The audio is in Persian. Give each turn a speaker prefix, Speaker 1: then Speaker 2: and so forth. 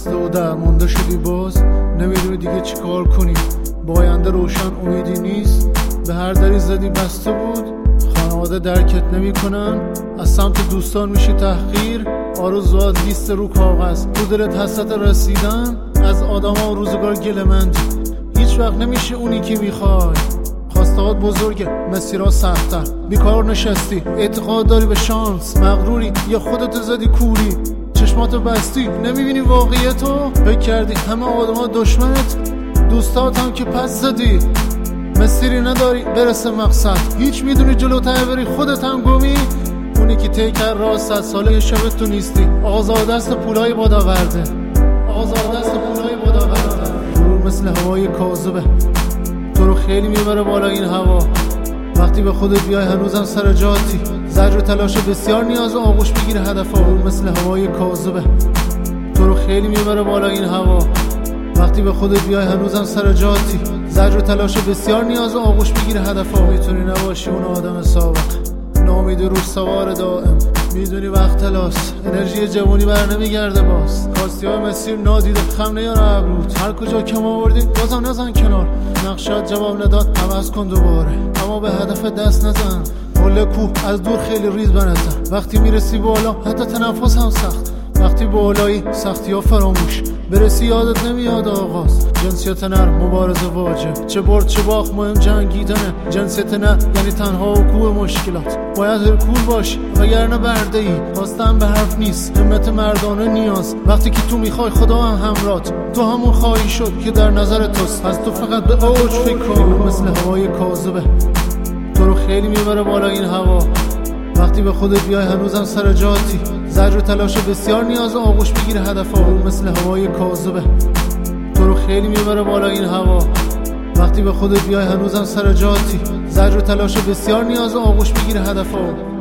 Speaker 1: خسته و درمانده شدی باز نمیدونی دیگه چی کار کنی، با آینده روشن امیدی نیست، به هر دری زدی بسته بود، خانواده درکت نمی کنن، از سمت دوستان میشی تحقیر، آرزوات لیست رو کاغذ، تو دلت حسرت رسیدن از آدم ها و روزگار گلمندی، هیچ وقت نمیشه اونی که میخوای، خواستهات بزرگه مسیرها سخت‌تر، بیکار نشستی اعتقاد داری به شانس، مغروری یا خودت زدی کوری، چشماتو بستی نمیبینی واقعیتو، فکر کردی همه آدم ها دشمنت، دوستات هم که پس زدی، مسیری نداری برسه مقصد، هیچ میدونی جلوتر بری خودت هم گمی، اونی که طی کرد راه 100 ساله شبت تو نیستی، آزاد دست پولای باد آورده، آزاد دست پولای باد آورده، غرور مثل هوای کاذبه تو رو خیلی میبره بالا این هوا، وقتی به خودت بیای هنوزم سر جاتی، زجر و تلاش بسیار نیاز آغوش بگیره هدف ها، مثل هوای کاذبه تو رو خیلی میبره بالا این هوا، وقتی به خودت بیای هنوزم سر جاتی، زجر و تلاش بسیار نیاز آغوش بگیره هدف ها، میتونی نباشی اون آدم سابق، نامیدی روش سوار دائم، میدونی وقت تلاس، انرژی جوانی بر نمیگرده باز، خواستی های مسیر نادیده خم نیاره ابروت، هر کجا کم آوردی بازم نزن کنار، نقشات جواب نداد عوض کن دوباره، اما به هدف دست نزن، پل کوه از دور خیلی ریز بنزن، وقتی میرسی بالا حتی تنفس هم سخت، وقتی بالایی سختی ها فراموش، برسی یادت نمیاد آغاز، جنسیت نر مبارزه واجب، چه برد چه باخت مهم جنگیدنه، جنسیت نر یعنی تنها و کوه مشکلات، باید هرکول باشی وگرنه برده ای، خواستن به حرف نیست همت مردانه نیاز، وقتی که تو میخوای خدا هم همرات، تو همون خواهی شد که در نظر توست، از تو فقط به اوج فکر کن، مثل هوای کاذبه تو رو خیلی میبره بالا این هوا، وقتی به خودت بیای هنوزم سر جاتی، زجر و تلاش بسیار نیاز آغوش بگیره هدف ها، مثل هوای کاذبه تو رو خیلی میبره بالا این هوا، وقتی به خودت بیای هنوزم سر جاتی، زجر و تلاش بسیار نیاز آغوش بگیره هدف ها.